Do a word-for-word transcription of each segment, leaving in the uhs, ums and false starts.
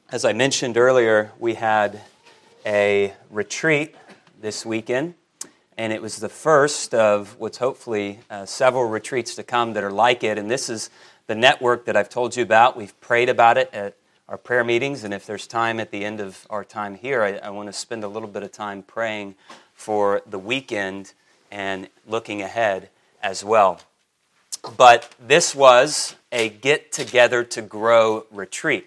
As I mentioned earlier, we had a retreat this weekend, and it was the first of what's hopefully uh, several retreats to come that are like it. And this is the network that I've told you about. We've prayed about it at our prayer meetings, and if there's time at the end of our time here, I, I want to spend a little bit of time praying for the weekend and looking ahead as well. But this was a Get Together to Grow retreat.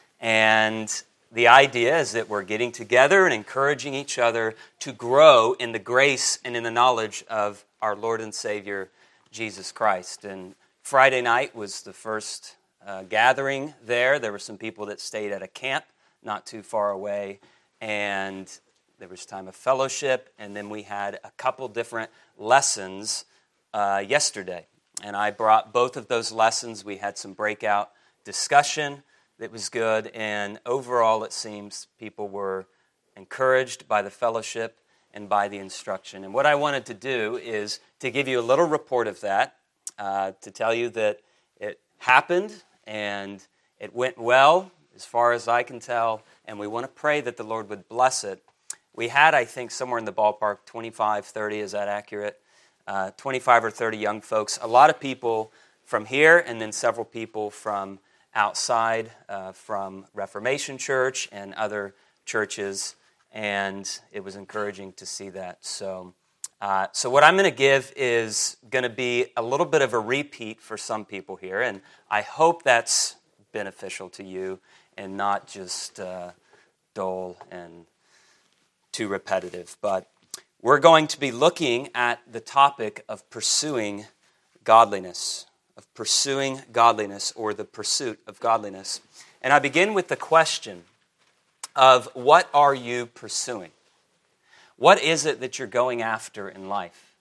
And the idea is that we're getting together and encouraging each other to grow in the grace and in the knowledge of our Lord and Savior, Jesus Christ. And Friday night was the first uh, gathering there. There were some people that stayed at a camp not too far away, and there was time of fellowship, and then we had a couple different lessons uh, yesterday. And I brought both of those lessons. We had some breakout discussion that was good, and overall it seems people were encouraged by the fellowship and by the instruction. And what I wanted to do is to give you a little report of that, uh, to tell you that it happened and it went well as far as I can tell, and we want to pray that the Lord would bless it. We had, I think, somewhere in the ballpark, twenty-five, thirty, is that accurate? Uh, twenty-five or thirty young folks, a lot of people from here, and then several people from outside, uh, from Reformation Church and other churches, and it was encouraging to see that. So, uh, so what I'm going to give is going to be a little bit of a repeat for some people here, and I hope that's beneficial to you and not just uh, dull and too repetitive. But we're going to be looking at the topic of pursuing godliness. Of pursuing godliness, or the pursuit of godliness. And I begin with the question of, what are you pursuing? What is it that you're going after in life?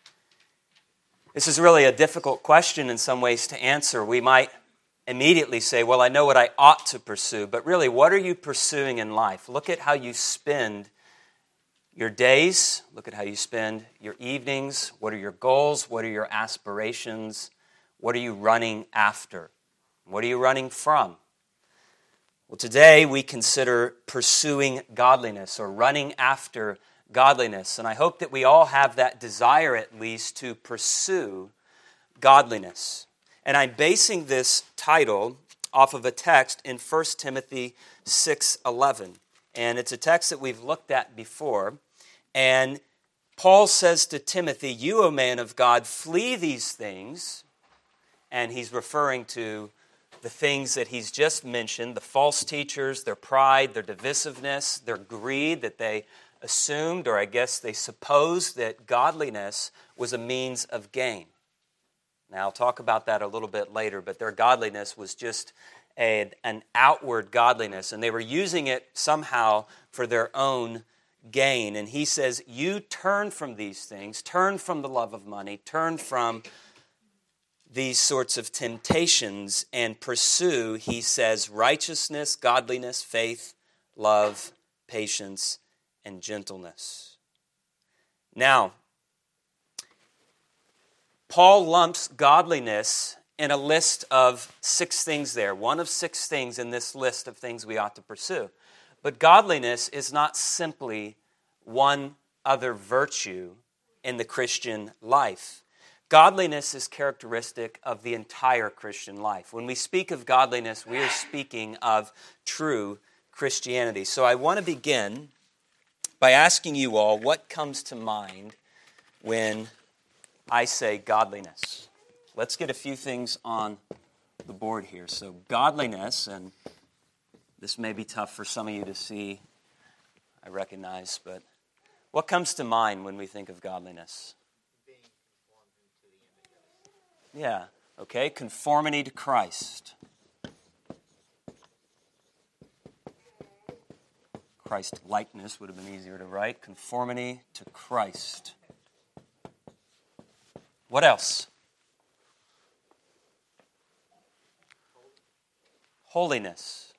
This is really a difficult question in some ways to answer. We might immediately say, well, I know what I ought to pursue, but really, what are you pursuing in life? Look at how you spend your days. Look at how you spend your evenings. What are your goals? What are your aspirations? What are you running after? What are you running from? Well, today we consider pursuing godliness, or running after godliness. And I hope that we all have that desire, at least, to pursue godliness. And I'm basing this title off of a text in First Timothy six eleven. And it's a text that we've looked at before. And Paul says to Timothy, "You, O man of God, flee these things." And he's referring to the things that he's just mentioned, the false teachers, their pride, their divisiveness, their greed, that they assumed, or I guess they supposed, that godliness was a means of gain. Now, I'll talk about that a little bit later, but their godliness was just a, an outward godliness, and they were using it somehow for their own gain. And he says, you turn from these things, turn from the love of money, turn from these sorts of temptations, and pursue, he says, righteousness, godliness, faith, love, patience, and gentleness. Now, Paul lumps godliness in a list of six things there, one of six things in this list of things we ought to pursue. But godliness is not simply one other virtue in the Christian life. Godliness is characteristic of the entire Christian life. When we speak of godliness, we are speaking of true Christianity. So I want to begin by asking you all, what comes to mind when I say godliness? Let's get a few things on the board here. So godliness, and this may be tough for some of you to see, I recognize, but what comes to mind when we think of godliness? Yeah, okay, conformity to Christ. Christ likeness would have been easier to write. Conformity to Christ. What else? Holiness.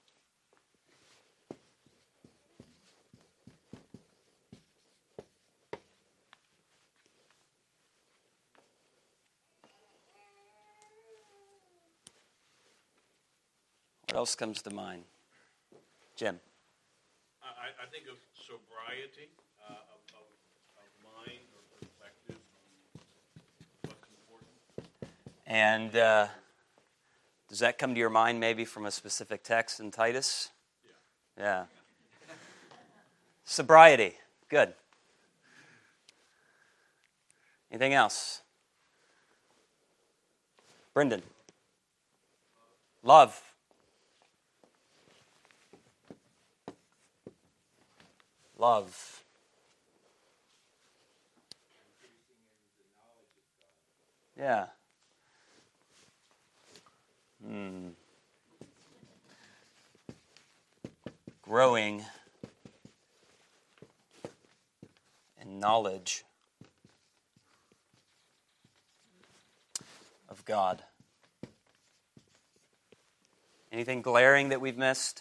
What else comes to mind? Jim. I, I think of sobriety, uh, of, of, of mind or perspective on what's important. And uh, does that come to your mind maybe from a specific text in Titus? Yeah. Yeah. Sobriety. Good. Anything else? Brendan. Love. Love. Yeah. Hmm. Growing in knowledge of God. Anything glaring that we've missed?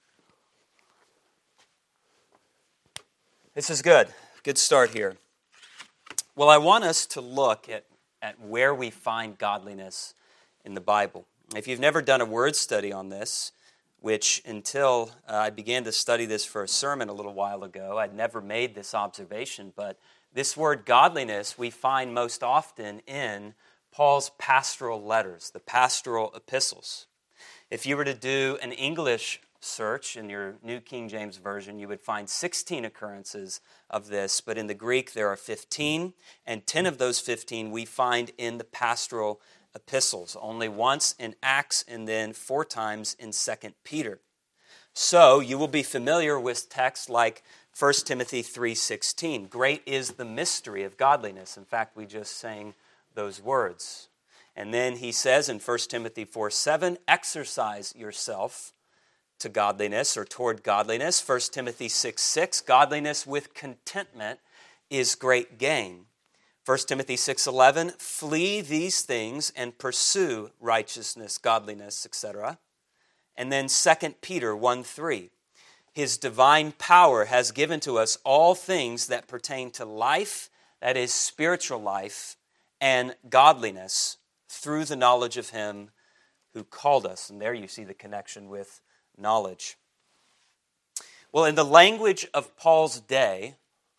This is good. Good start here. Well, I want us to look at, at where we find godliness in the Bible. If you've never done a word study on this, which until uh, I began to study this for a sermon a little while ago, I'd never made this observation, but this word godliness we find most often in Paul's pastoral letters, the pastoral epistles. If you were to do an English search in your New King James Version, you would find sixteen occurrences of this, but in the Greek there are fifteen, and ten of those fifteen we find in the pastoral epistles, only once in Acts and then four times in Second Peter. So you will be familiar with texts like First Timothy three sixteen. Great is the mystery of godliness. In fact, we just sang those words. And then he says in First Timothy four seven, exercise yourself to godliness or toward godliness. First Timothy six six, godliness with contentment is great gain. First Timothy six eleven, flee these things and pursue righteousness, godliness, et cetera. And then Second Peter one three, his divine power has given to us all things that pertain to life, that is spiritual life, and godliness through the knowledge of him who called us. And there you see the connection with knowledge. Well, in the language of Paul's day,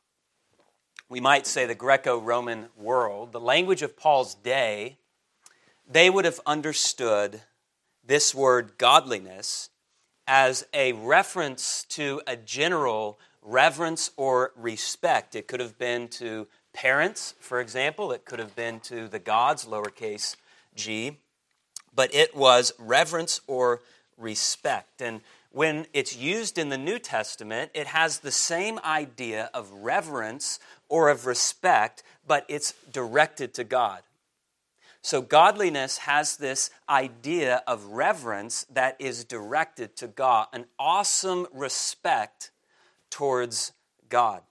we might say the Greco-Roman world, the language of Paul's day, they would have understood this word godliness as a reference to a general reverence or respect. It could have been to parents, for example. It could have been to the gods, lowercase g. But it was reverence or respect. And when it's used in the New Testament, it has the same idea of reverence or of respect, but it's directed to God. So godliness has this idea of reverence that is directed to God, an awesome respect towards God.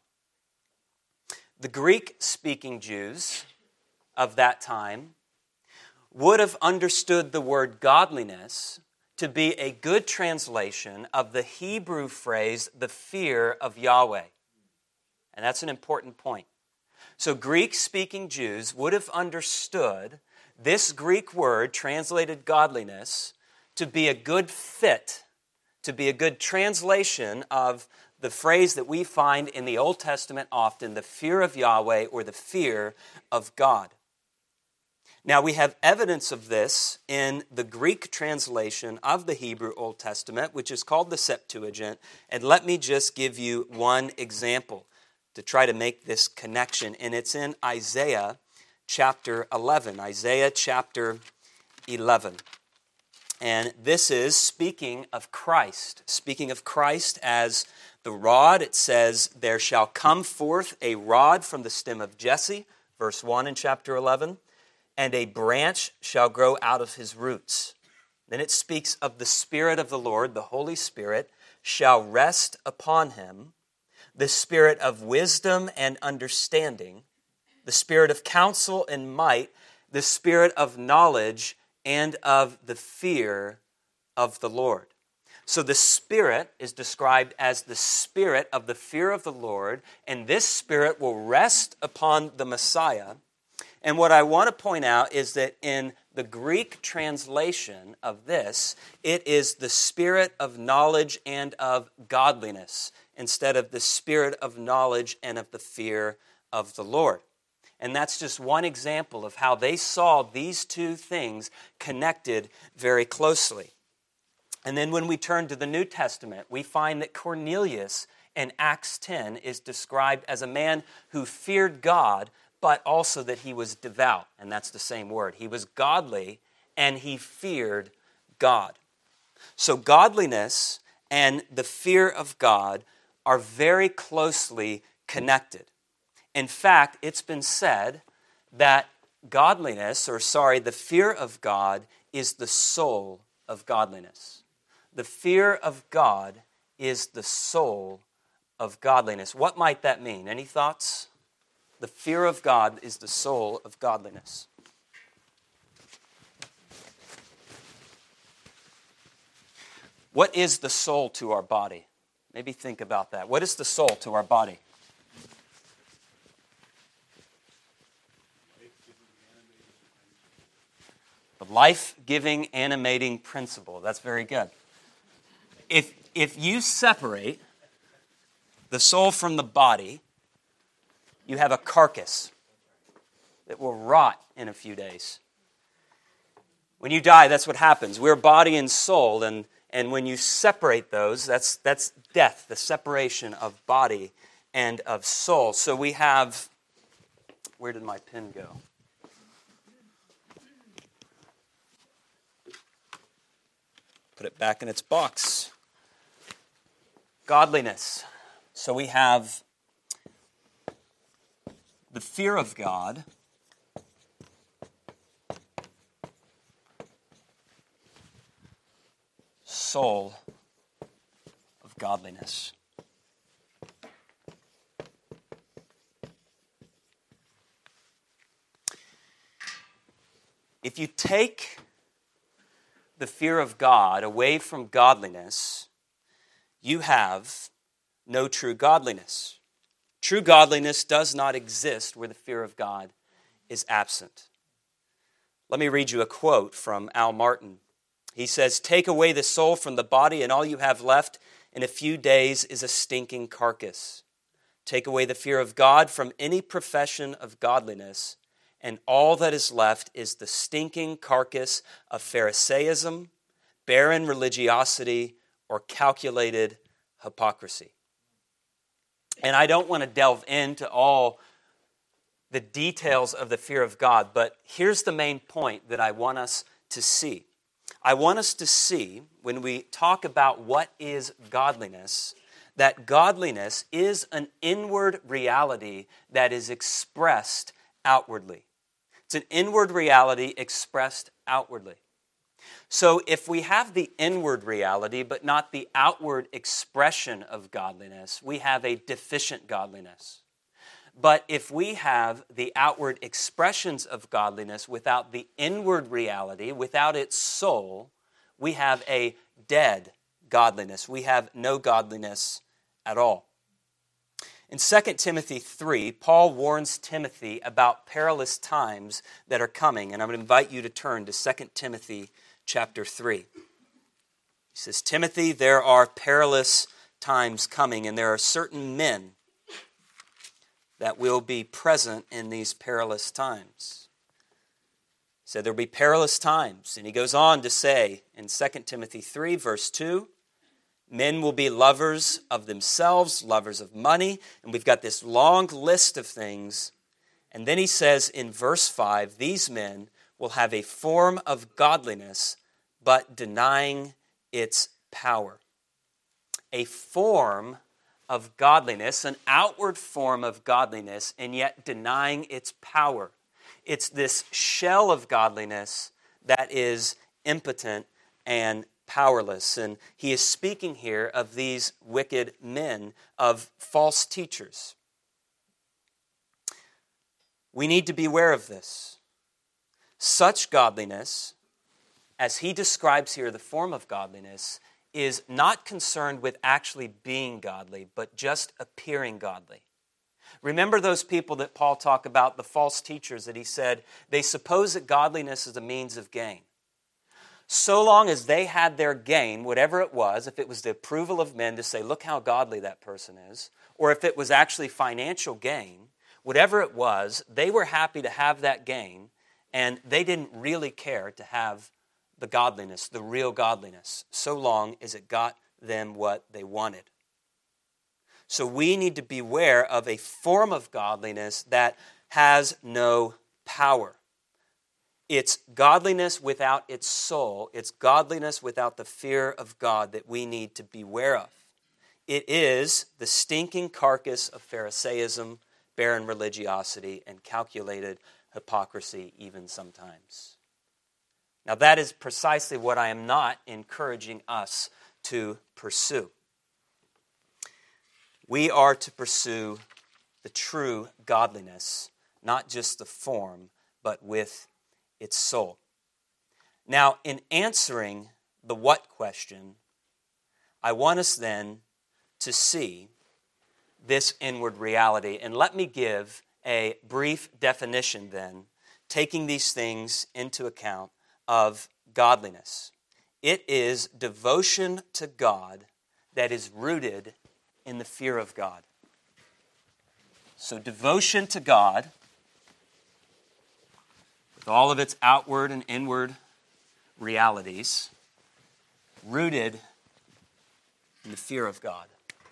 The Greek-speaking Jews of that time would have understood the word godliness to be a good translation of the Hebrew phrase, the fear of Yahweh. And that's an important point. So Greek-speaking Jews would have understood this Greek word, translated godliness, to be a good fit, to be a good translation of the phrase that we find in the Old Testament often, the fear of Yahweh or the fear of God. Now, we have evidence of this in the Greek translation of the Hebrew Old Testament, which is called the Septuagint. And let me just give you one example to try to make this connection. And it's in Isaiah chapter eleven. Isaiah chapter eleven. And this is speaking of Christ. Speaking of Christ as the rod, it says, there shall come forth a rod from the stem of Jesse, verse one in chapter eleven. And a branch shall grow out of his roots. Then it speaks of the Spirit of the Lord, the Holy Spirit, shall rest upon him, the Spirit of wisdom and understanding, the Spirit of counsel and might, the Spirit of knowledge and of the fear of the Lord. So the Spirit is described as the Spirit of the fear of the Lord, and this Spirit will rest upon the Messiah. And what I want to point out is that in the Greek translation of this, it is the spirit of knowledge and of godliness, instead of the spirit of knowledge and of the fear of the Lord. And that's just one example of how they saw these two things connected very closely. And then when we turn to the New Testament, we find that Cornelius in Acts ten is described as a man who feared God, but also that he was devout. And that's the same word. He was godly and he feared God. So godliness and the fear of God are very closely connected. In fact, it's been said that godliness, or sorry, the fear of God is the soul of godliness. The fear of God is the soul of godliness. What might that mean? Any thoughts? The fear of God is the soul of godliness. What is the soul to our body? Maybe think about that. What is the soul to our body? The life-giving, animating principle. That's very good. If, if you separate the soul from the body, you have a carcass that will rot in a few days. When you die, that's what happens. We're body and soul, and, and when you separate those, that's, that's death, the separation of body and of soul. So we have, where did my pen go? Put it back in its box. Godliness. So we have the fear of God, soul of godliness. If you take the fear of God away from godliness, you have no true godliness. True godliness does not exist where the fear of God is absent. Let me read you a quote from Al Martin. He says, "Take away the soul from the body, and all you have left in a few days is a stinking carcass. Take away the fear of God from any profession of godliness, and all that is left is the stinking carcass of Pharisaism, barren religiosity, or calculated hypocrisy." And I don't want to delve into all the details of the fear of God, but here's the main point that I want us to see. I want us to see, when we talk about what is godliness, that godliness is an inward reality that is expressed outwardly. It's an inward reality expressed outwardly. So if we have the inward reality but not the outward expression of godliness, we have a deficient godliness. But if we have the outward expressions of godliness without the inward reality, without its soul, we have a dead godliness. We have no godliness at all. In Second Timothy three, Paul warns Timothy about perilous times that are coming, and I'm going to invite you to turn to Second Timothy chapter three. He says, "Timothy, there are perilous times coming, and there are certain men that will be present in these perilous times." He said there will be perilous times, and he goes on to say in Second Timothy three, verse two, "Men will be lovers of themselves, lovers of money," and we've got this long list of things. And then he says in verse five, "These men will have a form of godliness, but denying its power." A form of godliness, an outward form of godliness, and yet denying its power. It's this shell of godliness that is impotent and powerless. And he is speaking here of these wicked men, of false teachers. We need to be aware of this. Such godliness, as he describes here the form of godliness, is not concerned with actually being godly, but just appearing godly. Remember those people that Paul talked about, the false teachers, that he said, they suppose that godliness is a means of gain. So long as they had their gain, whatever it was, if it was the approval of men to say, look how godly that person is, or if it was actually financial gain, whatever it was, they were happy to have that gain, and they didn't really care to have the godliness, the real godliness, so long as it got them what they wanted. So we need to beware of a form of godliness that has no power. It's godliness without its soul. It's godliness without the fear of God that we need to beware of. It is the stinking carcass of Pharisaism, barren religiosity, and calculated hypocrisy even sometimes. Now that is precisely what I am not encouraging us to pursue. We are to pursue the true godliness, not just the form, but with its soul. Now, in answering the what question, I want us then to see this inward reality. And let me give a brief definition then, taking these things into account, of godliness. It is devotion to God that is rooted in the fear of God. So devotion to God, with all of its outward and inward realities, rooted in the fear of God.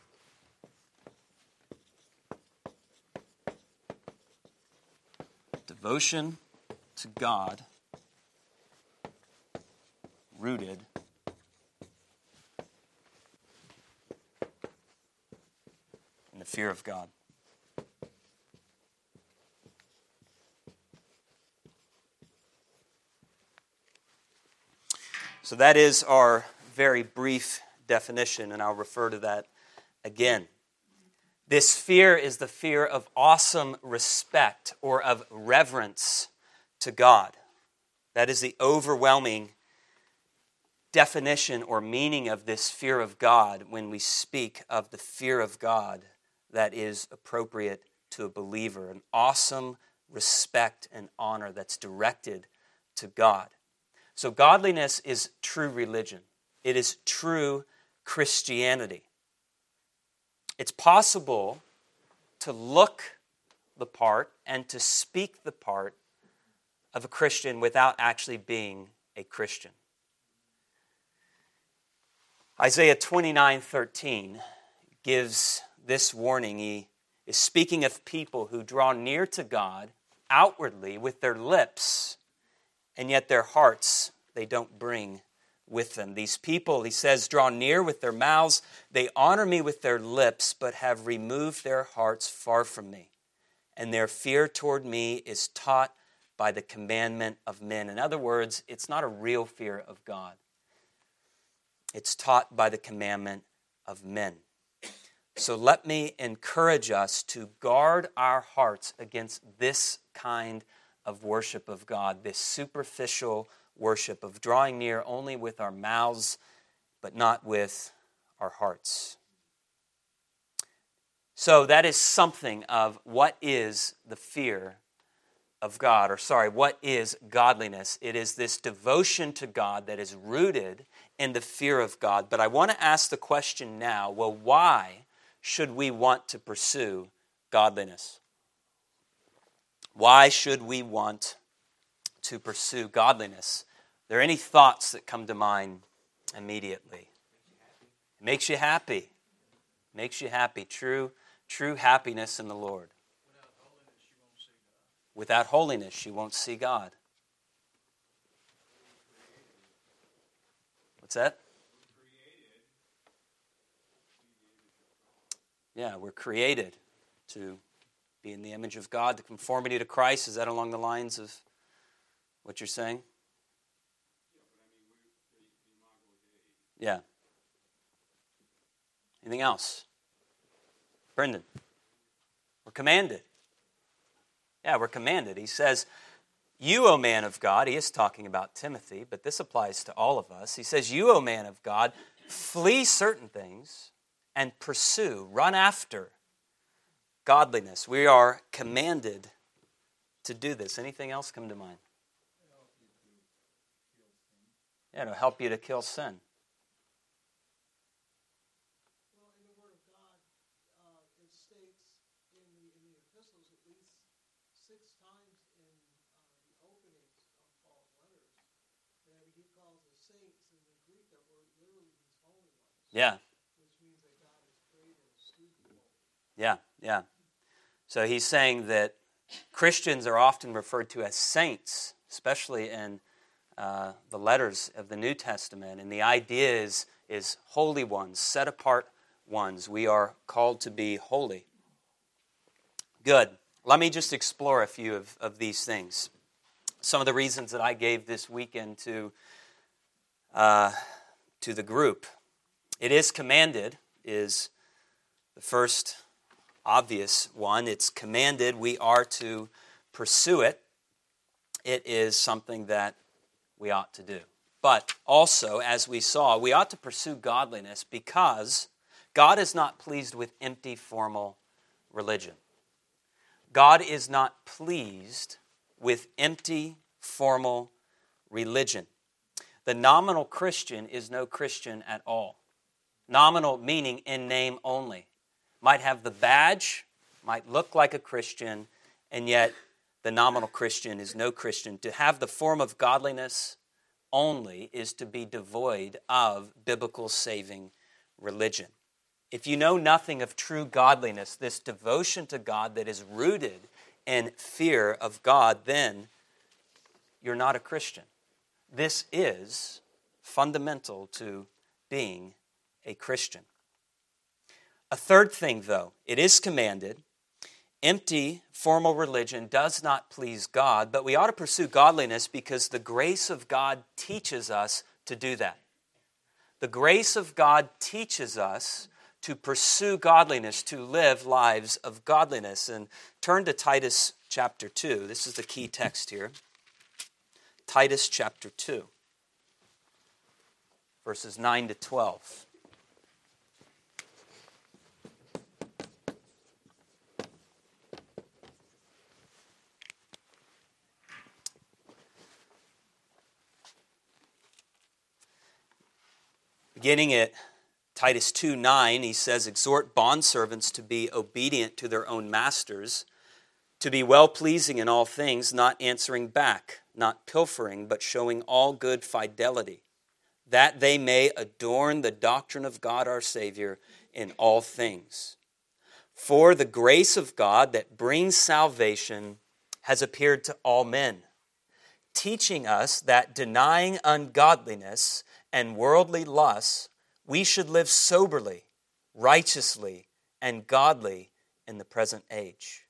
Devotion to God, rooted in the fear of God. So that is our very brief definition, and I'll refer to that again. This fear is the fear of awesome respect or of reverence to God. That is the overwhelming definition or meaning of this fear of God when we speak of the fear of God that is appropriate to a believer. An awesome respect and honor that's directed to God. So godliness is true religion. It is true Christianity. It's possible to look the part and to speak the part of a Christian without actually being a Christian. Isaiah twenty-nine thirteen gives this warning. He is speaking of people who draw near to God outwardly with their lips, and yet their hearts they don't bring with them. These people, he says, draw near with their mouths. They honor me with their lips, but have removed their hearts far from me. And their fear toward me is taught by the commandment of men. In other words, it's not a real fear of God. It's taught by the commandment of men. So let me encourage us to guard our hearts against this kind of worship of God, this superficial worship of drawing near only with our mouths, but not with our hearts. So that is something of what is the fear of God, or sorry, what is godliness? It is this devotion to God that is rooted in the fear of God. But I want to ask the question now, well, why should we want to pursue godliness? Why should we want to pursue godliness? Are there any thoughts that come to mind immediately? It makes you happy. It makes you happy. True, true happiness in the Lord. Without holiness, you won't see God. What's that? Yeah, we're created to be in the image of God, the conformity to Christ. Is that along the lines of what you're saying? Yeah. Anything else? Brendan? We're commanded. Yeah, we're commanded. He says, you, O man of God, he is talking about Timothy, but this applies to all of us. He says, you, O man of God, flee certain things and pursue, run after godliness. We are commanded to do this. Anything else come to mind? Yeah, it'll help you to kill sin. Well, in the Word of God, uh, it states in the, in the epistles at least six times in uh, the openings of Paul's letters that he calls the saints. In the Greek, that word literally means holy ones. Yeah. Which means that God has created us to be holy. Yeah, yeah. So he's saying that Christians are often referred to as saints, especially in uh, the letters of the New Testament. And the idea is, is holy ones, set apart ones. We are called to be holy. Good. Let me just explore a few of, of these things. Some of the reasons that I gave this weekend to, uh, to the group. It is commanded is the first obvious one. It's commanded. We are to pursue it. It is something that we ought to do. But also, as we saw, we ought to pursue godliness because God is not pleased with empty formal religion. God is not pleased with empty formal religion. The nominal Christian is no Christian at all. Nominal meaning in name only. Might have the badge, might look like a Christian, and yet the nominal Christian is no Christian. To have the form of godliness only is to be devoid of biblical saving religion. If you know nothing of true godliness, this devotion to God that is rooted in fear of God, then you're not a Christian. This is fundamental to being a Christian. A third thing, though, it is commanded. Empty formal religion does not please God, but we ought to pursue godliness because the grace of God teaches us to do that. The grace of God teaches us to pursue godliness, to live lives of godliness. And turn to Titus chapter two. This is the key text here. Titus chapter two, verses nine to twelve. Beginning at Titus two nine, he says, "Exhort bondservants to be obedient to their own masters, to be well-pleasing in all things, not answering back, not pilfering, but showing all good fidelity, that they may adorn the doctrine of God our Savior in all things. For the grace of God that brings salvation has appeared to all men, teaching us that denying ungodliness and worldly lusts, we should live soberly, righteously, and godly in the present age."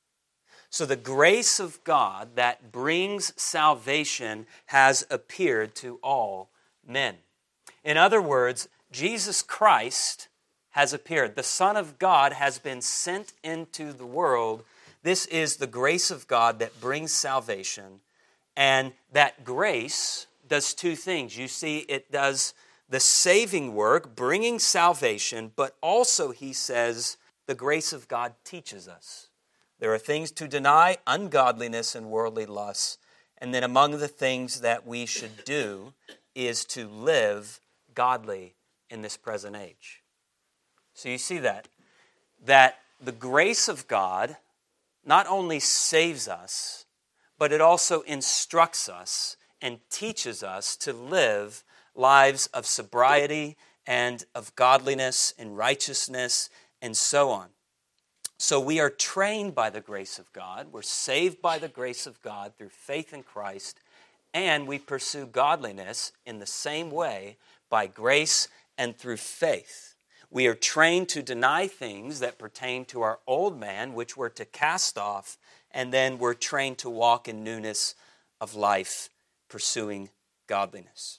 So the grace of God that brings salvation has appeared to all men. In other words, Jesus Christ has appeared. The Son of God has been sent into the world. This is the grace of God that brings salvation. And that grace does two things. You see, it does the saving work, bringing salvation, but also, he says, the grace of God teaches us. There are things to deny, ungodliness and worldly lusts, and then among the things that we should do is to live godly in this present age. So you see that, that the grace of God not only saves us, but it also instructs us and teaches us to live lives of sobriety and of godliness and righteousness and so on. So we are trained by the grace of God. We're saved by the grace of God through faith in Christ, and we pursue godliness in the same way by grace and through faith. We are trained to deny things that pertain to our old man, which we're to cast off, and then we're trained to walk in newness of life, pursuing godliness.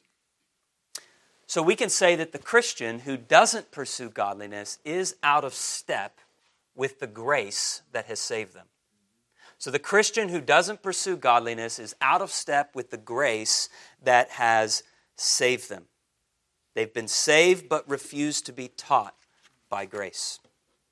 So we can say that the Christian who doesn't pursue godliness is out of step with the grace that has saved them. So the Christian who doesn't pursue godliness is out of step with the grace that has saved them. They've been saved but refuse to be taught by grace.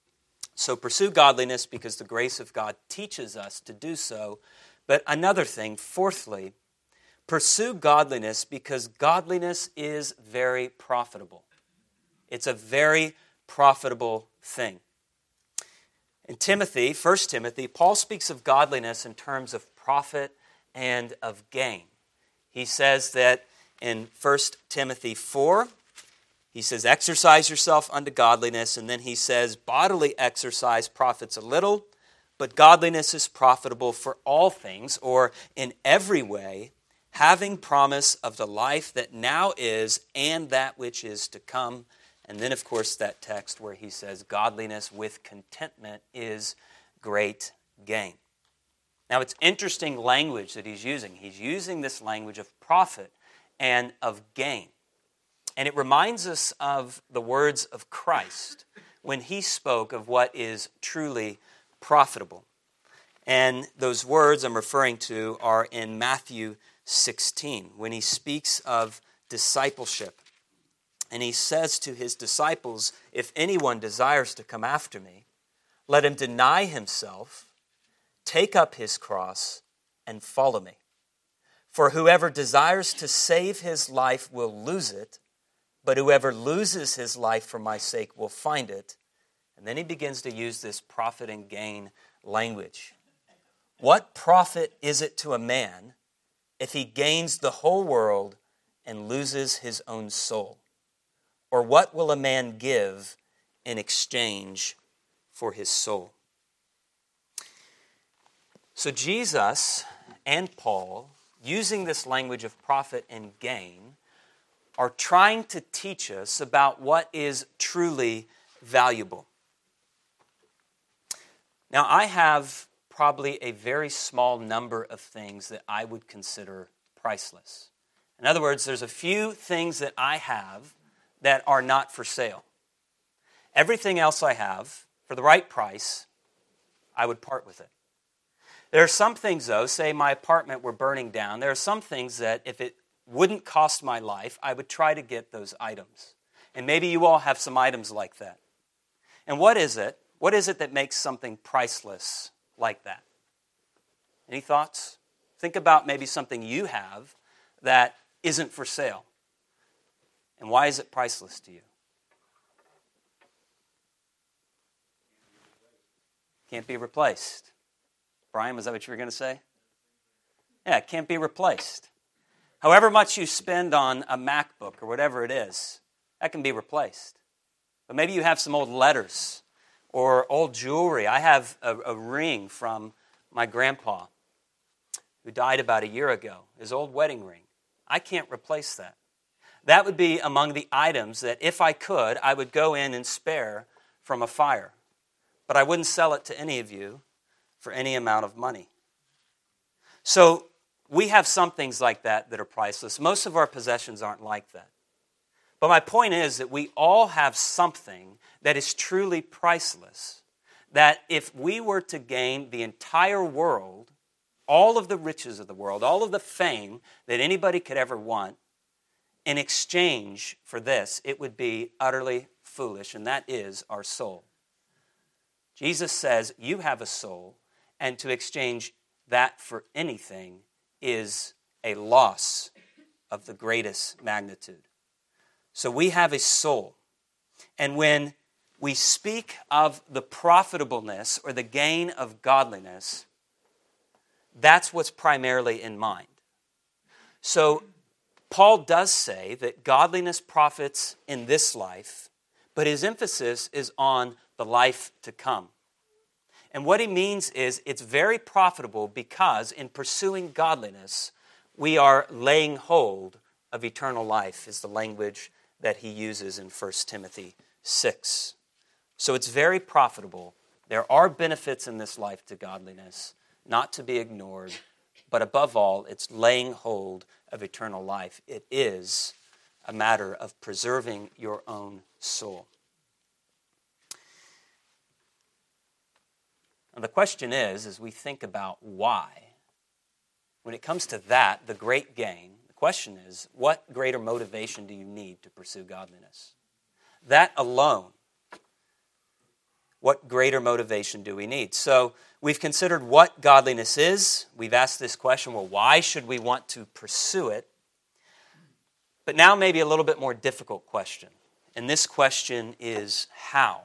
So pursue godliness because the grace of God teaches us to do so. But another thing, fourthly, pursue godliness because godliness is very profitable. It's a very profitable thing. In Timothy, First Timothy, Paul speaks of godliness in terms of profit and of gain. He says that in First Timothy four, he says, exercise yourself unto godliness, and then he says, bodily exercise profits a little, but godliness is profitable for all things, or in every way, having promise of the life that now is and that which is to come. And then, of course, that text where he says, godliness with contentment is great gain. Now, it's interesting language that he's using. He's using this language of profit and of gain. And it reminds us of the words of Christ when he spoke of what is truly profitable. And those words I'm referring to are in Matthew sixteen, when he speaks of discipleship. And he says to his disciples, if anyone desires to come after me, let him deny himself, take up his cross, and follow me. For whoever desires to save his life will lose it, but whoever loses his life for my sake will find it. And then he begins to use this profit and gain language. What profit is it to a man if he gains the whole world and loses his own soul? Or what will a man give in exchange for his soul? So Jesus and Paul, using this language of profit and gain, are trying to teach us about what is truly valuable. Now, I have probably a very small number of things that I would consider priceless. In other words, there's a few things that I have that are not for sale. Everything else I have, for the right price, I would part with it. There are some things, though, say my apartment were burning down, there are some things that if it wouldn't cost my life, I would try to get those items. And maybe you all have some items like that. And what is it? What is it that makes something priceless like that? Any thoughts? Think about maybe something you have that isn't for sale. And why is it priceless to you? Can't be replaced. Brian, was that what you were going to say? Yeah, it can't be replaced. However much you spend on a MacBook or whatever it is, that can be replaced. But maybe you have some old letters or old jewelry. I have a, a ring from my grandpa who died about a year ago, his old wedding ring. I can't replace that. That would be among the items that if I could, I would go in and spare from a fire. But I wouldn't sell it to any of you for any amount of money. So we have some things like that that are priceless. Most of our possessions aren't like that. But my point is that we all have something that is truly priceless, that if we were to gain the entire world, all of the riches of the world, all of the fame that anybody could ever want, in exchange for this, it would be utterly foolish, and that is our soul. Jesus says, you have a soul, and to exchange that for anything is a loss of the greatest magnitude. So we have a soul. And when we speak of the profitableness or the gain of godliness, that's what's primarily in mind. So Paul does say that godliness profits in this life, but his emphasis is on the life to come. And what he means is it's very profitable because in pursuing godliness, we are laying hold of eternal life, is the language that he uses in First Timothy six. So it's very profitable. There are benefits in this life to godliness, not to be ignored, but above all, it's laying hold of eternal life. It is a matter of preserving your own soul. And the question is, as we think about why, when it comes to that, the great gain, the question is, what greater motivation do you need to pursue godliness? That alone what greater motivation do we need? So we've considered what godliness is. We've asked this question, well, why should we want to pursue it? But now maybe a little bit more difficult question. And this question is how?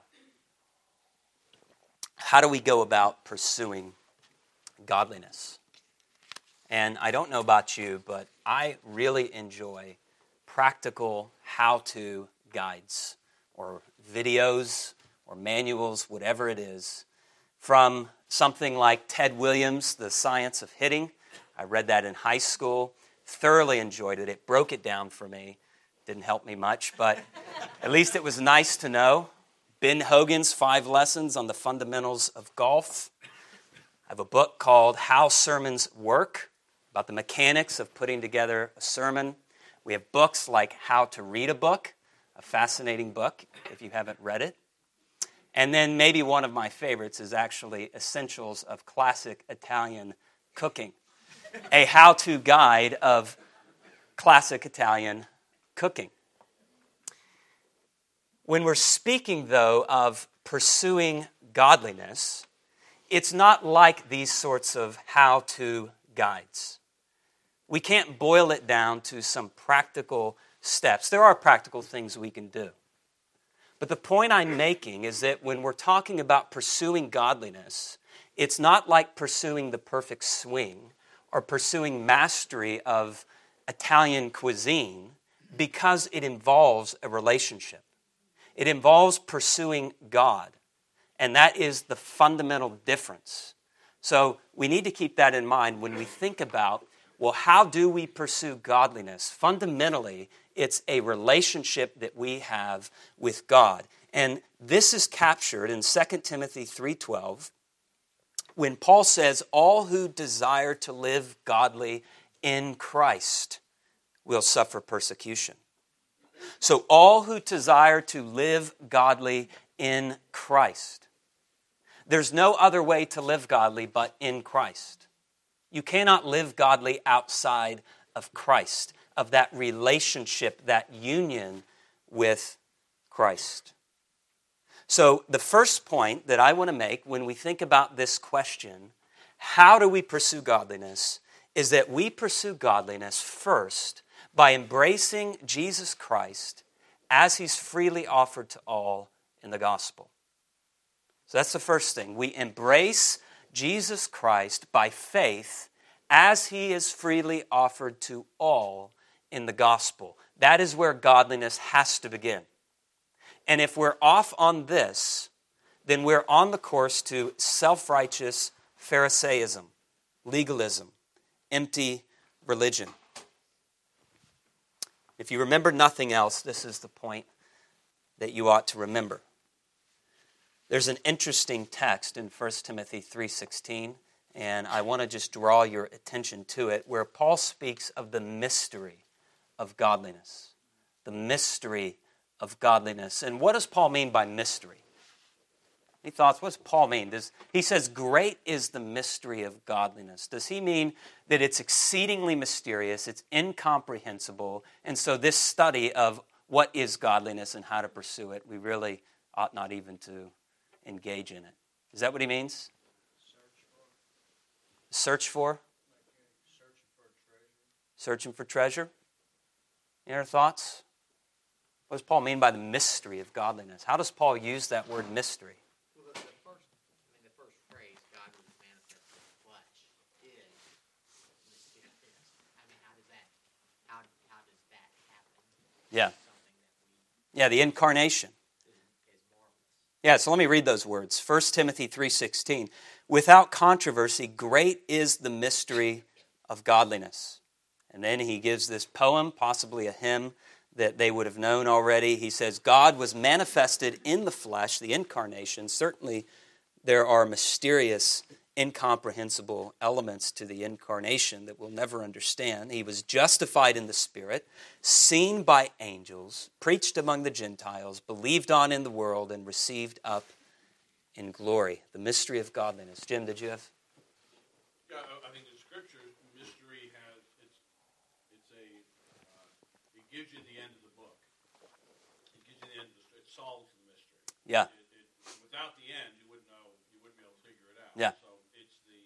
How do we go about pursuing godliness? And I don't know about you, but I really enjoy practical how-to guides or videos or manuals, whatever it is, from something like Ted Williams, The Science of Hitting. I read that in high school, thoroughly enjoyed it. It broke it down for me. Didn't help me much, but at least it was nice to know. Ben Hogan's Five Lessons on the Fundamentals of Golf. I have a book called How Sermons Work, about the mechanics of putting together a sermon. We have books like How to Read a Book, a fascinating book if you haven't read it. And then maybe one of my favorites is actually Essentials of Classic Italian Cooking, a how-to guide of classic Italian cooking. When we're speaking, though, of pursuing godliness, it's not like these sorts of how-to guides. We can't boil it down to some practical steps. There are practical things we can do. But the point I'm making is that when we're talking about pursuing godliness, it's not like pursuing the perfect swing or pursuing mastery of Italian cuisine, because it involves a relationship. It involves pursuing God, and that is the fundamental difference. So we need to keep that in mind when we think about, well, how do we pursue godliness? Fundamentally, it's a relationship that we have with God. And this is captured in Second Timothy three twelve, when Paul says, all who desire to live godly in Christ will suffer persecution. So all who desire to live godly in Christ. There's no other way to live godly but in Christ. You cannot live godly outside of Christ, of that relationship, that union with Christ. So the first point that I want to make when we think about this question, how do we pursue godliness, is that we pursue godliness first by embracing Jesus Christ as he's freely offered to all in the gospel. So that's the first thing. We embrace Jesus Christ by faith as he is freely offered to all in the gospel. That is where godliness has to begin. And if we're off on this, then we're on the course to self-righteous Pharisaism, legalism, empty religion. If you remember nothing else, this is the point that you ought to remember. There's an interesting text in First Timothy three sixteen, and I want to just draw your attention to it, where Paul speaks of the mystery of godliness. The mystery of godliness. And what does Paul mean by mystery? Any thoughts? What does Paul mean? Does, he says, great is the mystery of godliness. Does he mean that it's exceedingly mysterious, it's incomprehensible, and so this study of what is godliness and how to pursue it, we really ought not even to engage in it? Is that what he means? Search for? Search for? Searching for treasure. Any other thoughts? What does Paul mean by the mystery of godliness? How does Paul use that word mystery? Well, the, the first, I mean, the first phrase, God was manifest in the flesh, is mysterious. I mean, how does that, how, how does that happen? Yeah. Something that we Yeah, the incarnation. is, is marvelous. Yeah, so let me read those words. First Timothy three sixteen. Without controversy, great is the mystery of godliness. And then he gives this poem, possibly a hymn that they would have known already. He says, God was manifested in the flesh, the incarnation. Certainly there are mysterious, incomprehensible elements to the incarnation that we'll never understand. He was justified in the Spirit, seen by angels, preached among the Gentiles, believed on in the world, and received up in glory. The mystery of godliness. Jim, did you have? Yeah, I I think the scripture mystery has it's it's a uh, it gives you the end of the book. It gives you the end. Of the, it solves the mystery. Yeah. It, it, without the end, you wouldn't know, you wouldn't be able to figure it out. Yeah. So it's the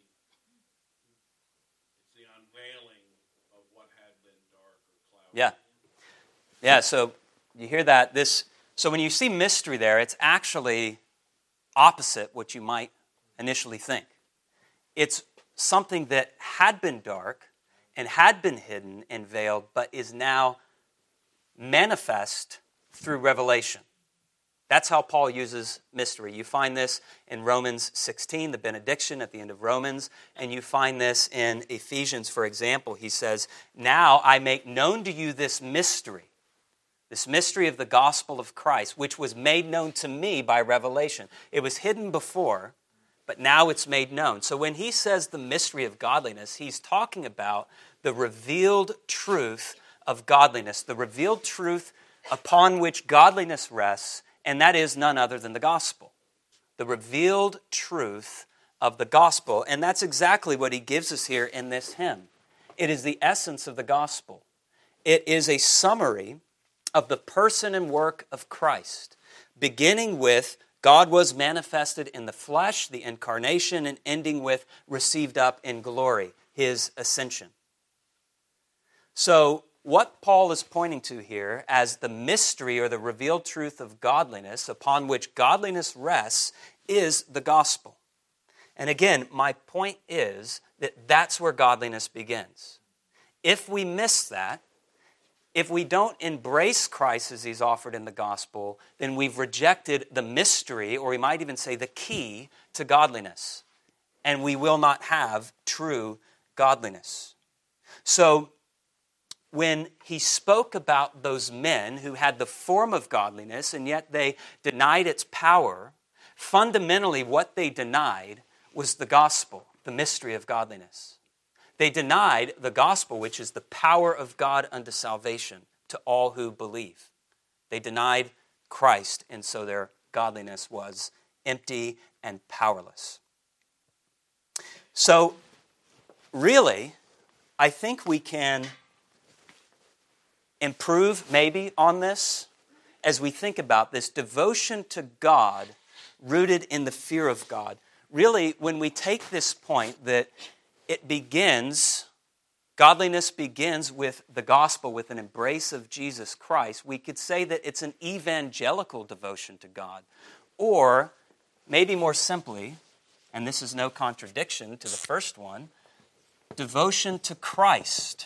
it's the unveiling of what had been dark or cloudy. Yeah. Yeah, so you hear that. This so when you see mystery there, it's actually opposite what you might initially think. It's something that had been dark and had been hidden and veiled, but is now manifest through revelation. That's how Paul uses mystery. You find this in Romans sixteen, the benediction at the end of Romans, and you find this in Ephesians, for example. He says, "Now I make known to you this mystery, this mystery of the gospel of Christ, which was made known to me by revelation." It was hidden before, but now it's made known. So when he says the mystery of godliness, he's talking about the revealed truth of godliness, the revealed truth upon which godliness rests, and that is none other than the gospel. The revealed truth of the gospel. And that's exactly what he gives us here in this hymn. It is the essence of the gospel. It is a summary of the person and work of Christ, beginning with God was manifested in the flesh, the incarnation, and ending with received up in glory, his ascension. So what Paul is pointing to here as the mystery or the revealed truth of godliness upon which godliness rests is the gospel. And again, my point is that that's where godliness begins. If we miss that, if we don't embrace Christ as he's offered in the gospel, then we've rejected the mystery, or we might even say the key to godliness. And we will not have true godliness. So, when he spoke about those men who had the form of godliness and yet they denied its power, fundamentally what they denied was the gospel, the mystery of godliness. They denied the gospel, which is the power of God unto salvation to all who believe. They denied Christ, and so their godliness was empty and powerless. So, really, I think we can improve maybe on this as we think about this devotion to God rooted in the fear of God. Really, when we take this point that it begins, godliness begins with the gospel, with an embrace of Jesus Christ, we could say that it's an evangelical devotion to God. Or, maybe more simply, and this is no contradiction to the first one, devotion to Christ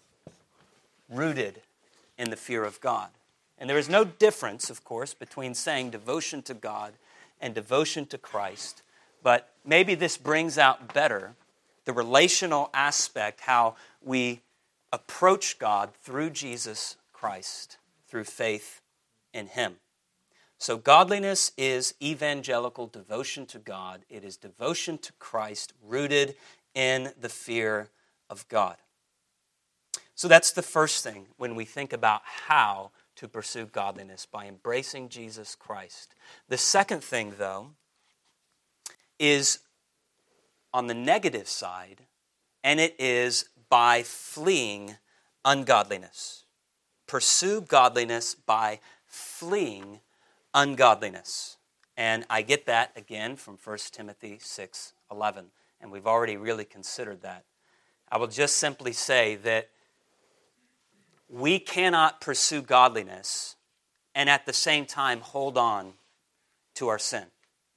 rooted in the fear of God. And there is no difference, of course, between saying devotion to God and devotion to Christ, but maybe this brings out better the relational aspect, how we approach God through Jesus Christ, through faith in him. So godliness is evangelical devotion to God. It is devotion to Christ rooted in the fear of God. So that's the first thing when we think about how to pursue godliness, by embracing Jesus Christ. The second thing, though, is on the negative side, and it is by fleeing ungodliness. Pursue godliness by fleeing ungodliness. And I get that again from First Timothy six eleven, and we've already really considered that. I will just simply say that we cannot pursue godliness and at the same time hold on to our sin.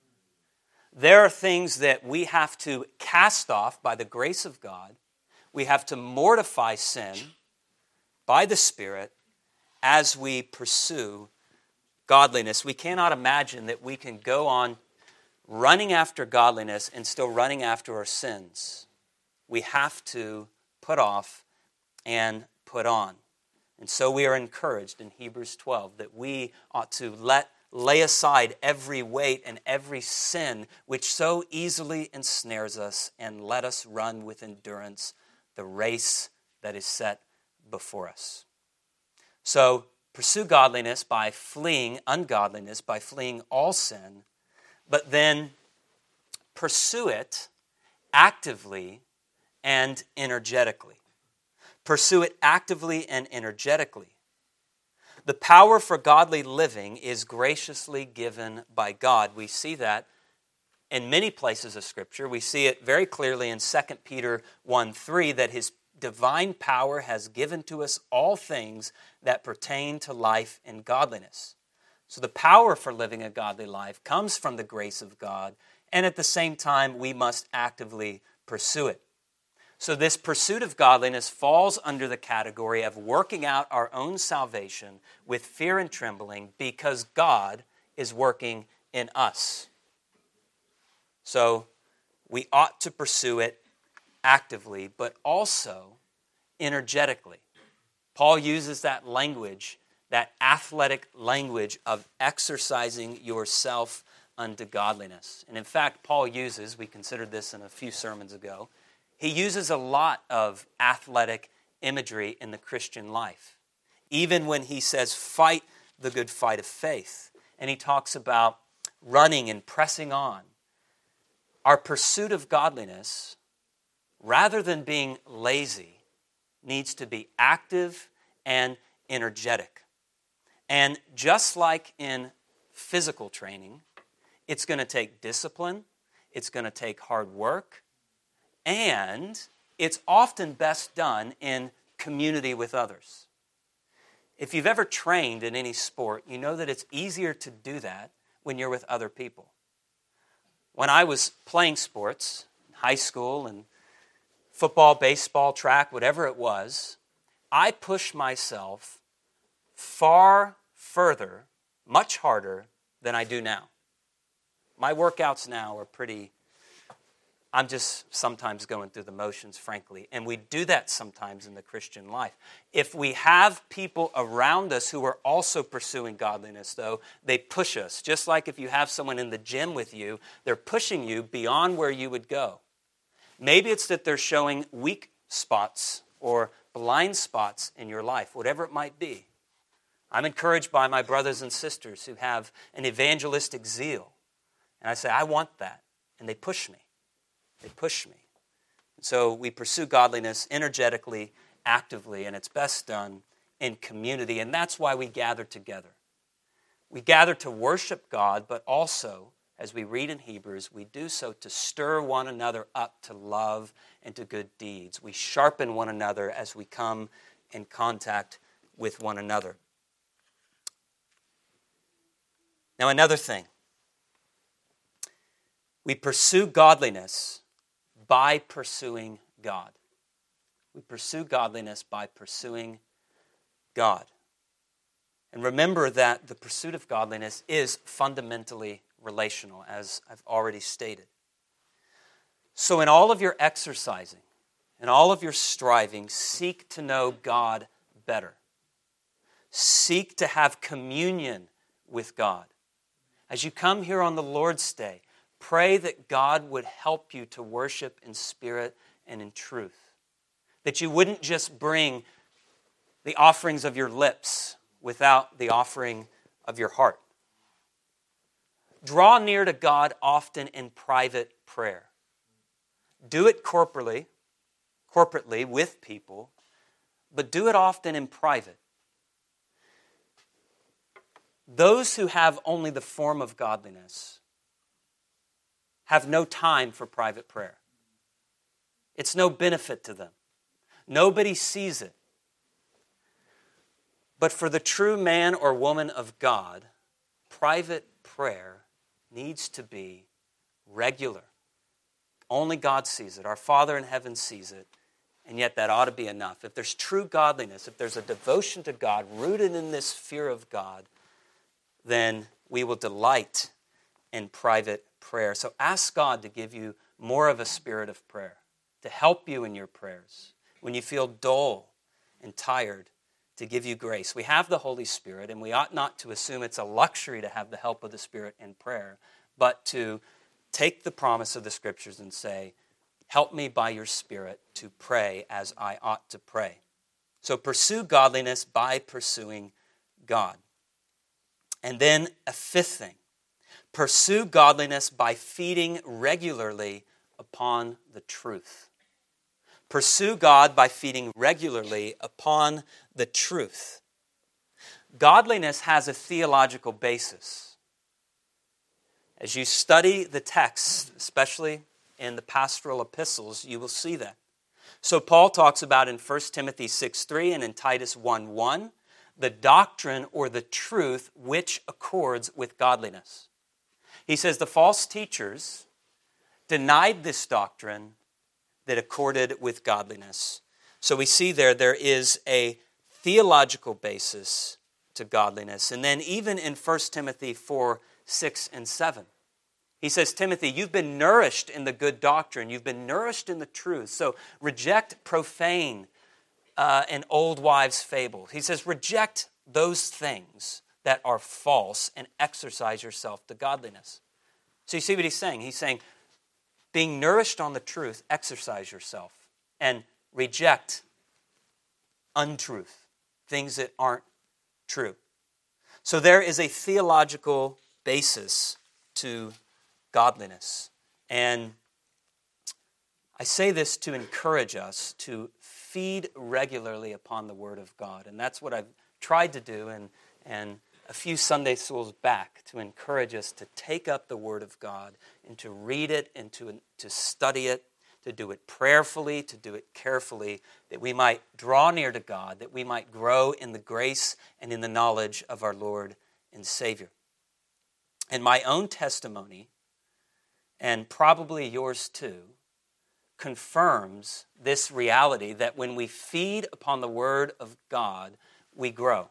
There are things that we have to cast off by the grace of God. We have to mortify sin by the Spirit as we pursue godliness. We cannot imagine that we can go on running after godliness and still running after our sins. We have to put off and put on. And so we are encouraged in Hebrews twelve that we ought to let lay aside every weight and every sin which so easily ensnares us, and let us run with endurance the race that is set before us. So pursue godliness by fleeing ungodliness, by fleeing all sin, but then pursue it actively and energetically. Pursue it actively and energetically. the power for godly living is graciously given by God. We see that in many places of Scripture. We see it very clearly in Second Peter one three, that his divine power has given to us all things that pertain to life and godliness. So the power for living a godly life comes from the grace of God, and at the same time, we must actively pursue it. So this pursuit of godliness falls under the category of working out our own salvation with fear and trembling because God is working in us. So we ought to pursue it actively, but also energetically. Paul uses that language, that athletic language of exercising yourself unto godliness. And in fact, Paul uses, we considered this in a few sermons ago, he uses a lot of athletic imagery in the Christian life. Even when he says, fight the good fight of faith. And he talks about running and pressing on. Our pursuit of godliness, rather than being lazy, needs to be active and energetic. And just like in physical training, it's going to take discipline, it's going to take hard work, and it's often best done in community with others. If you've ever trained in any sport, you know that it's easier to do that when you're with other people. When I was playing sports, in high school and football, baseball, track, whatever it was, I pushed myself far further, much harder than I do now. My workouts now are pretty, I'm just sometimes going through the motions, frankly. And we do that sometimes in the Christian life. If we have people around us who are also pursuing godliness, though, they push us. Just like if you have someone in the gym with you, they're pushing you beyond where you would go. Maybe it's that they're showing weak spots or blind spots in your life, whatever it might be. I'm encouraged by my brothers and sisters who have an evangelistic zeal. And I say, I want that. And they push me. They push me. And so we pursue godliness energetically, actively, and it's best done in community. And that's why we gather together. We gather to worship God, but also, as we read in Hebrews, we do so to stir one another up to love and to good deeds. We sharpen one another as we come in contact with one another. Now, another thing. We pursue godliness by pursuing God. We pursue godliness by pursuing God. And remember that the pursuit of godliness is fundamentally relational, as I've already stated. So in all of your exercising, in all of your striving, seek to know God better. Seek to have communion with God. As you come here on the Lord's Day, pray that God would help you to worship in spirit and in truth. That you wouldn't just bring the offerings of your lips without the offering of your heart. Draw near to God often in private prayer. Do it corporately, corporately with people, but do it often in private. Those who have only the form of godliness have no time for private prayer. It's no benefit to them. Nobody sees it. But for the true man or woman of God, private prayer needs to be regular. Only God sees it. Our Father in heaven sees it. And yet that ought to be enough. If there's true godliness, if there's a devotion to God rooted in this fear of God, then we will delight in private prayer. So ask God to give you more of a spirit of prayer, to help you in your prayers. When you feel dull and tired, to give you grace. We have the Holy Spirit, and we ought not to assume it's a luxury to have the help of the Spirit in prayer, but to take the promise of the Scriptures and say, help me by your Spirit to pray as I ought to pray. So pursue godliness by pursuing God. And then a fifth thing, pursue godliness by feeding regularly upon the truth. Pursue God by feeding regularly upon the truth. godliness has a theological basis. As you study the text, especially in the pastoral epistles, you will see that. So Paul talks about in First Timothy six three and in Titus one one, the doctrine or the truth which accords with godliness. He says the false teachers denied this doctrine that accorded with godliness. So we see there, there is a theological basis to godliness. And then even in First Timothy four six and seven, he says, Timothy, you've been nourished in the good doctrine. You've been nourished in the truth. So reject profane uh, and old wives' fables. He says, reject those things that are false and exercise yourself to godliness. So you see what he's saying? He's saying, being nourished on the truth, exercise yourself and reject untruth, things that aren't true. So there is a theological basis to godliness. And I say this to encourage us to feed regularly upon the Word of God. And that's what I've tried to do and, and a few Sunday schools back, to encourage us to take up the Word of God and to read it and to, to study it, to do it prayerfully, to do it carefully, that we might draw near to God, that we might grow in the grace and in the knowledge of our Lord and Savior. And my own testimony, and probably yours too, confirms this reality that when we feed upon the Word of God, we grow.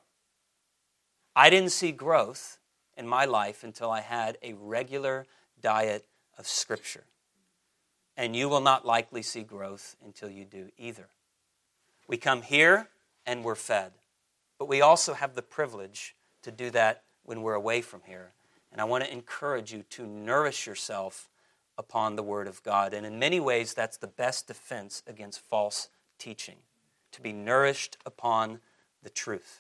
I didn't see growth in my life until I had a regular diet of Scripture. And you will not likely see growth until you do either. We come here and we're fed, but we also have the privilege to do that when we're away from here. And I want to encourage you to nourish yourself upon the Word of God. And in many ways, that's the best defense against false teaching, to be nourished upon the truth.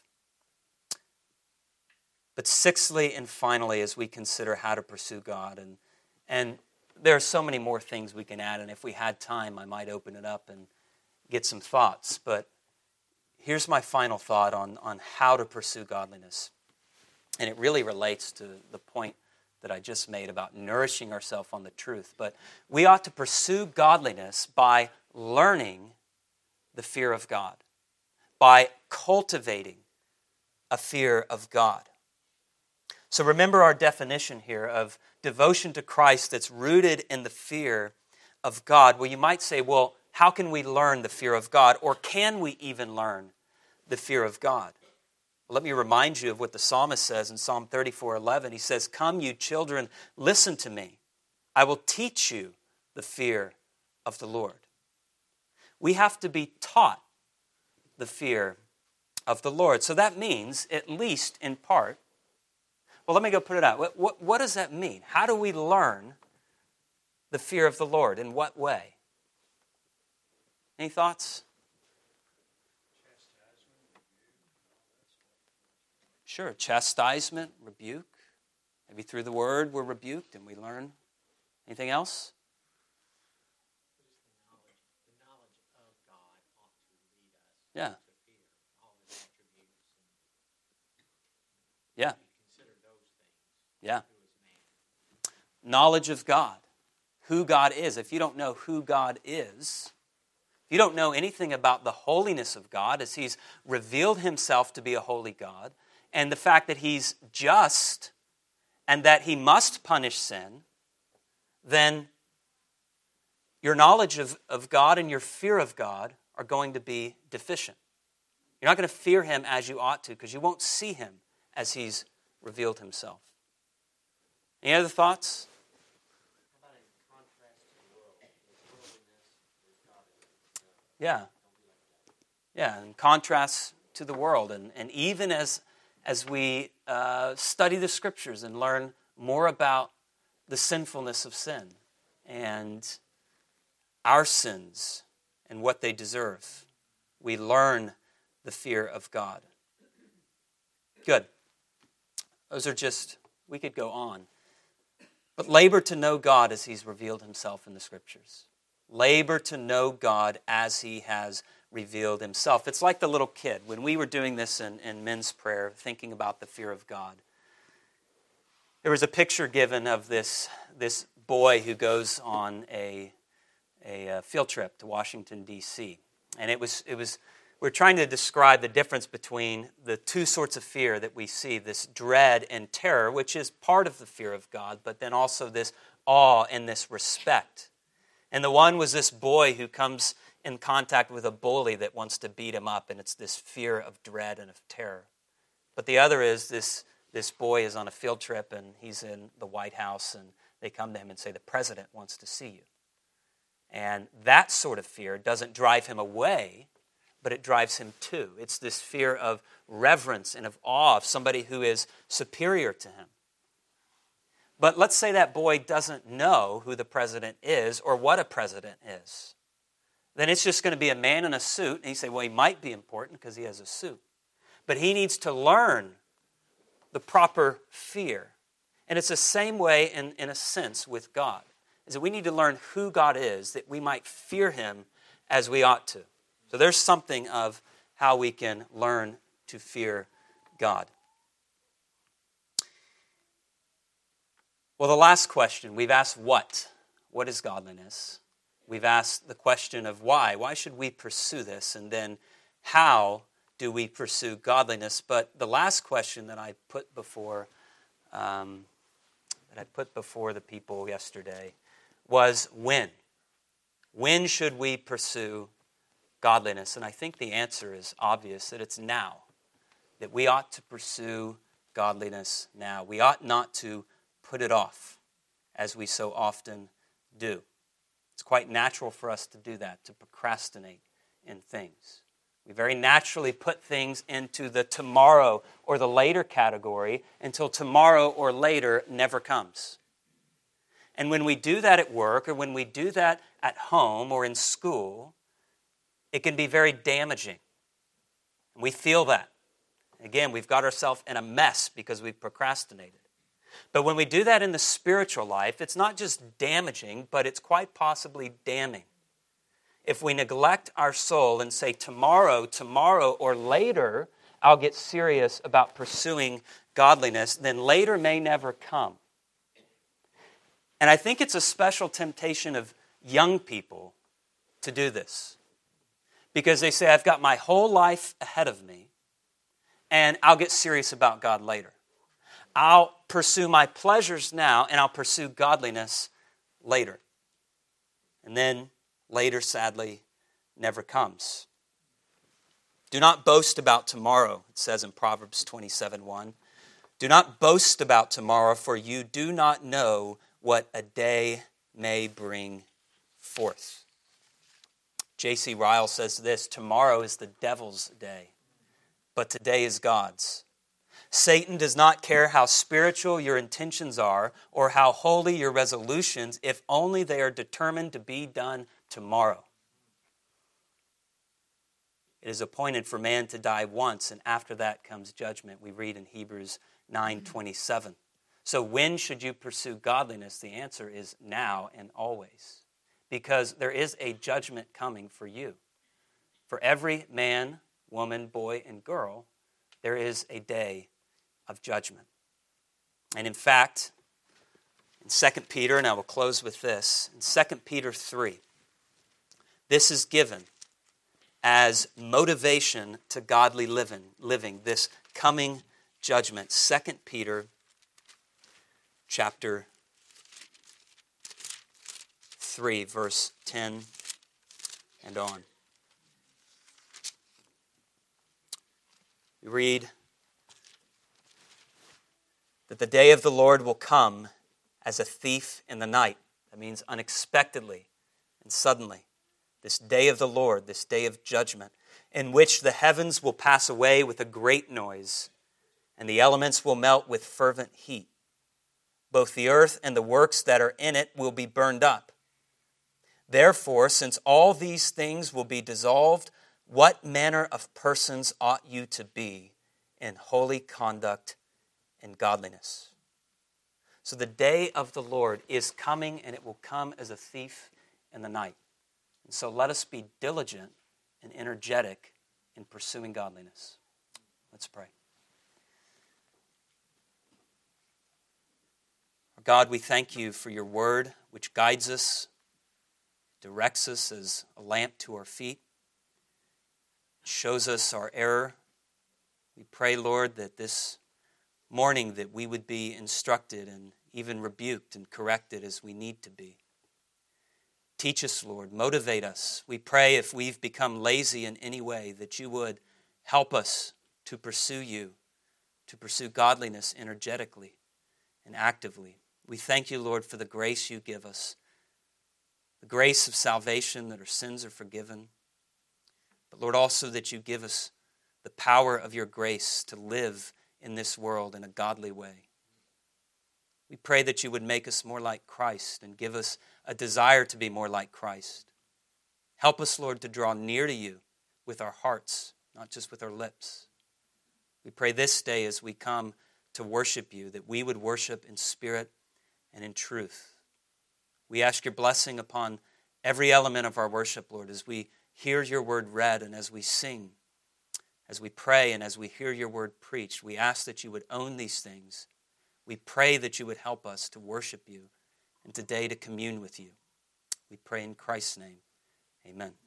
But sixthly and finally, as we consider how to pursue God, and, and there are so many more things we can add, and if we had time, I might open it up and get some thoughts. But here's my final thought on, on how to pursue godliness. And it really relates to the point that I just made about nourishing ourselves on the truth. But we ought to pursue godliness by learning the fear of God, by cultivating a fear of God. So remember our definition here of devotion to Christ that's rooted in the fear of God. Well, you might say, well, how can we learn the fear of God? Or can we even learn the fear of God? Well, let me remind you of what the psalmist says in Psalm thirty-four eleven. He says, come, you children, listen to me. I will teach you the fear of the Lord. We have to be taught the fear of the Lord. So that means, at least in part, well, let me go put it out. What, what, what does that mean? How do we learn the fear of the Lord? In what way? Any thoughts? Sure, chastisement, rebuke. Maybe through the Word we're rebuked and we learn. Anything else? The knowledge of God ought to lead us Yeah. to fear all His attributes. And Yeah. consider those things. Yeah. Who is man? Knowledge of God, who God is. If you don't know who God is, if you don't know anything about the holiness of God as He's revealed Himself to be a holy God, and the fact that He's just and that He must punish sin, then your knowledge of, of God and your fear of God are going to be deficient. You're not going to fear Him as you ought to because you won't see Him as He's revealed Himself. Any other thoughts? How about in contrast to the world? With worldliness, with godliness. Yeah. Yeah, in contrast to the world. And, and even as, as we uh, study the Scriptures and learn more about the sinfulness of sin and our sins and what they deserve, we learn the fear of God. Good. Those are just, we could go on. But labor to know God as He's revealed Himself in the Scriptures. Labor to know God as He has revealed himself. It's like the little kid. When we were doing this in, in men's prayer, thinking about the fear of God, there was a picture given of this, this boy who goes on a, a, a field trip to Washington, D C And it was, it was, we're trying to describe the difference between the two sorts of fear that we see, this dread and terror, which is part of the fear of God, but then also this awe and this respect. And the one was this boy who comes in contact with a bully that wants to beat him up, and it's this fear of dread and of terror. But the other is this, this boy is on a field trip, and he's in the White House, and they come to him and say, the president wants to see you. And that sort of fear doesn't drive him away, but it drives him to. It's this fear of reverence and of awe of somebody who is superior to him. But let's say that boy doesn't know who the president is or what a president is. Then it's just going to be a man in a suit, and you say, well, he might be important because he has a suit. But he needs to learn the proper fear. And it's the same way, in, in a sense, with God, is that we need to learn who God is, that we might fear him as we ought to. So there's something of how we can learn to fear God. Well, the last question, we've asked what? What is godliness? We've asked the question of why. Why should we pursue this? And then how do we pursue godliness? But the last question that I put before um, that I put before the people yesterday was when? When should we pursue godliness? And I think the answer is obvious, that it's now. That we ought to pursue godliness now. We ought not to put it off, as we so often do. It's quite natural for us to do that, to procrastinate in things. We very naturally put things into the tomorrow or the later category until tomorrow or later never comes. And when we do that at work or when we do that at home or in school, it can be very damaging. And we feel that. Again, we've got ourselves in a mess because we've procrastinated. But when we do that in the spiritual life, it's not just damaging, but it's quite possibly damning. If we neglect our soul and say, tomorrow, tomorrow, or later, I'll get serious about pursuing godliness, then later may never come. And I think it's a special temptation of young people to do this. Because they say, I've got my whole life ahead of me, and I'll get serious about God later. I'll pursue my pleasures now, and I'll pursue godliness later. And then later, sadly, never comes. Do not boast about tomorrow, it says in Proverbs twenty-seven one. Do not boast about tomorrow, for you do not know what a day may bring forth. J C Ryle says this, tomorrow is the devil's day, but today is God's. Satan does not care how spiritual your intentions are or how holy your resolutions, if only they are determined to be done tomorrow. It is appointed for man to die once, and after that comes judgment. We read in Hebrews nine twenty-seven. So when should you pursue godliness? The answer is now and always. Because there is a judgment coming for you. For every man, woman, boy, and girl, there is a day of judgment. And in fact, in Second Peter, and I will close with this, in Second Peter three, this is given as motivation to godly living, living this coming judgment. Second Peter chapter three, verse ten and on. We read that the day of the Lord will come as a thief in the night. That means unexpectedly and suddenly. This day of the Lord, this day of judgment, in which the heavens will pass away with a great noise, and the elements will melt with fervent heat. Both the earth and the works that are in it will be burned up. Therefore, since all these things will be dissolved, what manner of persons ought you to be in holy conduct and godliness? So the day of the Lord is coming, and it will come as a thief in the night. And so let us be diligent and energetic in pursuing godliness. Let's pray. God, we thank you for your word, which guides us, directs us as a lamp to our feet, shows us our error. We pray, Lord, that this morning that we would be instructed and even rebuked and corrected as we need to be. Teach us, Lord. Motivate us. We pray if we've become lazy in any way that you would help us to pursue you, to pursue godliness energetically and actively. We thank you, Lord, for the grace you give us, the grace of salvation that our sins are forgiven, but Lord, also that you give us the power of your grace to live in this world in a godly way. We pray that you would make us more like Christ and give us a desire to be more like Christ. Help us, Lord, to draw near to you with our hearts, not just with our lips. We pray this day as we come to worship you, that we would worship in spirit and in truth. We ask your blessing upon every element of our worship, Lord, as we hear your word read and as we sing, as we pray and as we hear your word preached. We ask that you would own these things. We pray that you would help us to worship you and today to commune with you. We pray in Christ's name. Amen.